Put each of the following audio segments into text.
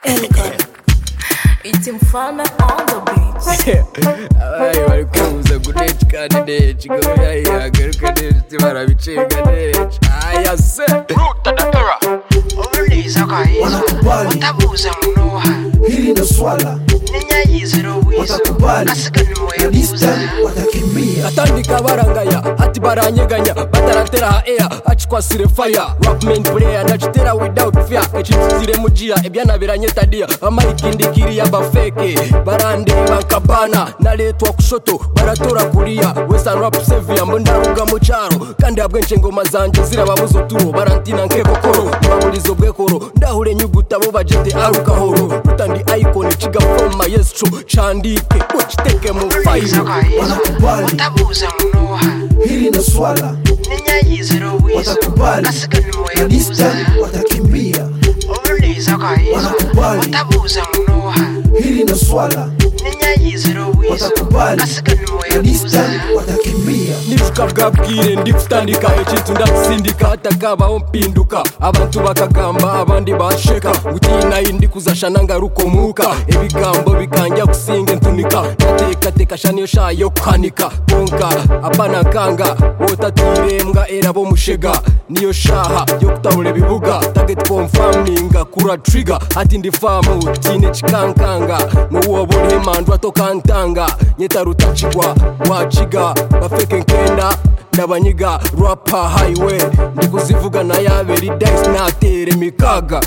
Elgon. It's Mfalme on the beat. Abaye bari kwibuza gudeci kandi deci ngo yagaruka deci barabicega deci aya se Ruta da era Uliza kai utabuza munoha hili ndo swala Ninya yizero wizo watakubali Kasikani moya Lista watakimbia atandika barangaya ati baranyeganya bataratera ha air achikwasire fire rapman player nachitera without fear echitire mujia ebyana biranyetadia amayikindikiri abafeke barande bankabana naletwa kushoto baratora kulia western rap sevia mbondaruga mu cyaro kandi abwenche ngoma zanje zirababuzo turo barantina nkekokoro babulizo bwekoro ndahure nyuguta bo bajete arukahoro rutandi icon chiga from my yes true chandike uchiteke mu fire watakubali utabuza munoha hili ndo swala Ninya yizero wizo watakubali Kasikani moya Lista watakimbia Uliza kai watakubali utabuza munoha hili ndo swala Ninya yizero wizo watakubali Kasikani moya Lista watakimbia nibukabwabwire ndikutandika ekintu ndakusindika hatakabaho mpinduka abantu bakagamba abandi basheka ngutina indi kuzashana ngarukomuka ebigambo bikanja kusinga ntunika natekateka shaniyo shayo kuhanika konka apana kanga wotatirembwa era bo mushega niyo shaha yo kutahura bibuga target confirming kura trigger ati ndi famu tine chikankanga no wobore mandu atokantanga nyeta rutachigwa wachiga bafeke nkenda ndabanyiga rapper highway ndikuzivuga na yaberi dice natere mikaga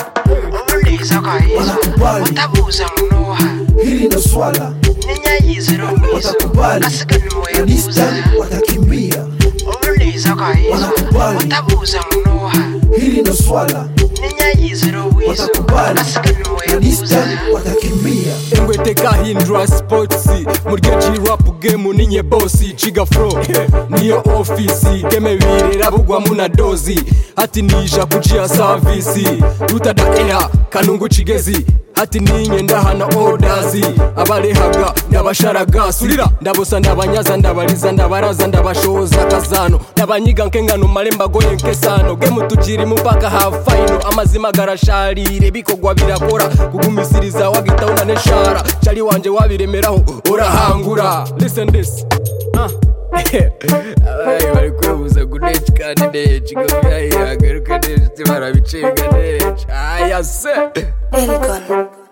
Uliza kai watakubali utabuza munoha hili ndo swala Ninya yizero wizo watakubali Kasikani moya Lista watakimbia Uliza kai watakubali utabuza munoha hili ndo swala Ninya yizero wizo watakubali Kasikani moya Lista watakimbia engweteka hindra sports muryo G-rap game ninye bossi chiga fro niyo office game birera bugwa muna dozi ati nija kujia service ruta da air kanungu chigezi ati ninye ndahana orders abalehaga ndabasharaga sulira ndabosa ndabanyaza ndabaliza ndabaraza ndabashoza kazano ndabanyiga nkengano malemba goye nkesano game tujiri mupaka half final amazima garasharire bikogwa birakora kugumisiriza wagitauna neshara chali wanje wabiremeraho orahangura listen this abaye bari kwibuza gudeci kandi deci ngo yagaruka deci barabicega deci aya se Elgon.